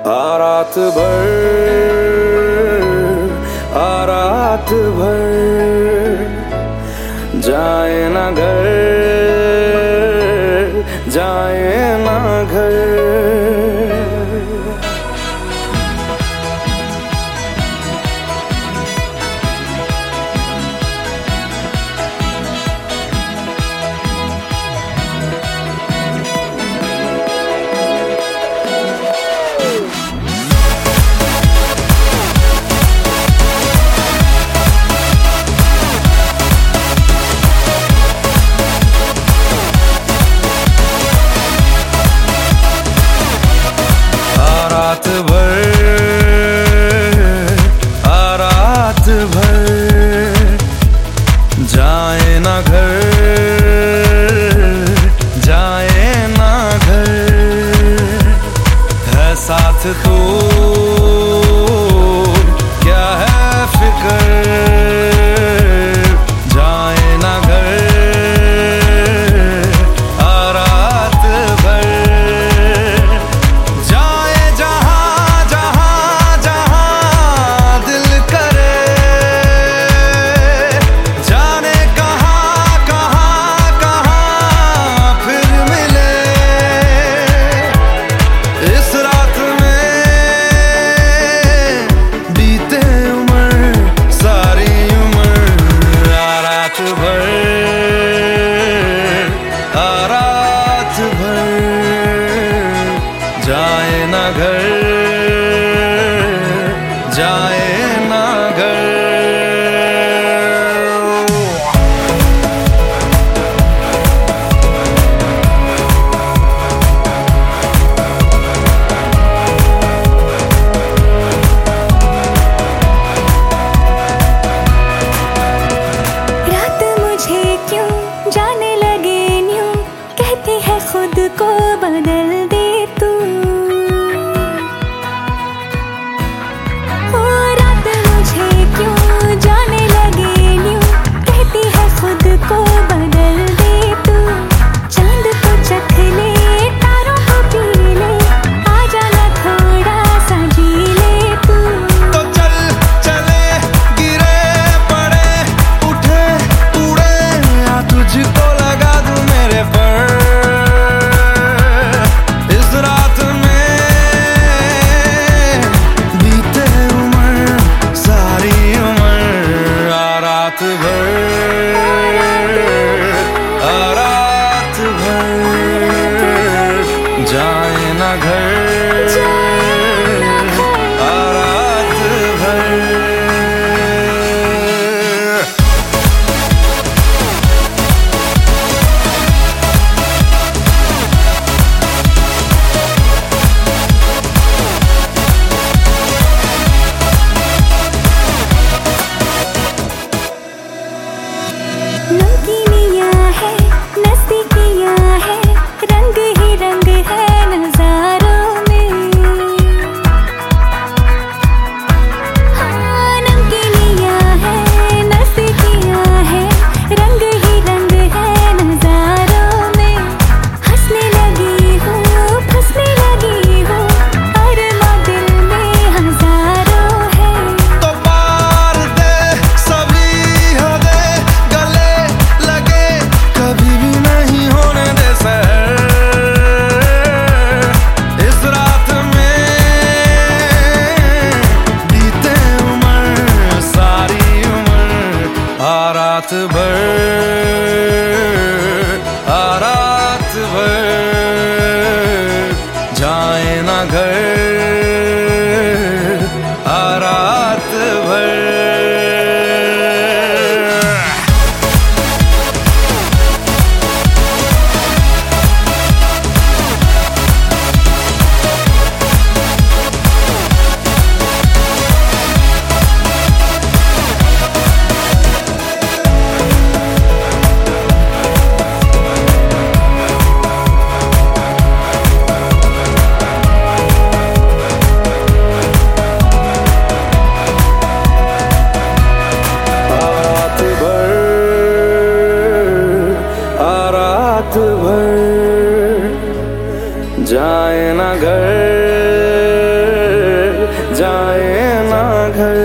रात भर रात भर जाए ना घर, जाए ना घर। रात भर जाए ना घर, जाए ना घर। है साथ तो क्या है फिक्र, जाए ना घर रात भर। रात भर जाए ना घर, जाए ना घर। रात मुझे क्यों जाने लगे न्यूं, कहती है खुद को बदल दे तू। ओ रात मुझे क्यों जाने लगे न्यूं, कहती है खुद को बदल दे तू। चांद को चख ले, तारों को पी ले, आ जाना थोड़ा सा जी ले तू। तो चल चले गिरे पड़े उठे उड़े, या तुझको लगा दूं मेरे पर। इस रात में बीते उम्र सारी उम्र। रात भर रात भर जाए ना घर, रात भर। नमकीनियाँ है, नज़दीकियाँ है, रंग ही रंग है नज़ारों में। हाँ, नमकीनियाँ है, नज़दीकियाँ है, रंग ही रंग है नज़ारों में। हंसने लगी हूँ, फंसने लगी हूँ, अरमां दिल में हज़ारों है। तो पार दे सभी हदें, गले लगे कभी भी नहीं होने दे सहर। इस रात में बीते उम्र सारी उम्र। रात भर रात भर जाए ना घर, रात भर। रात भर जाए ना घर। घर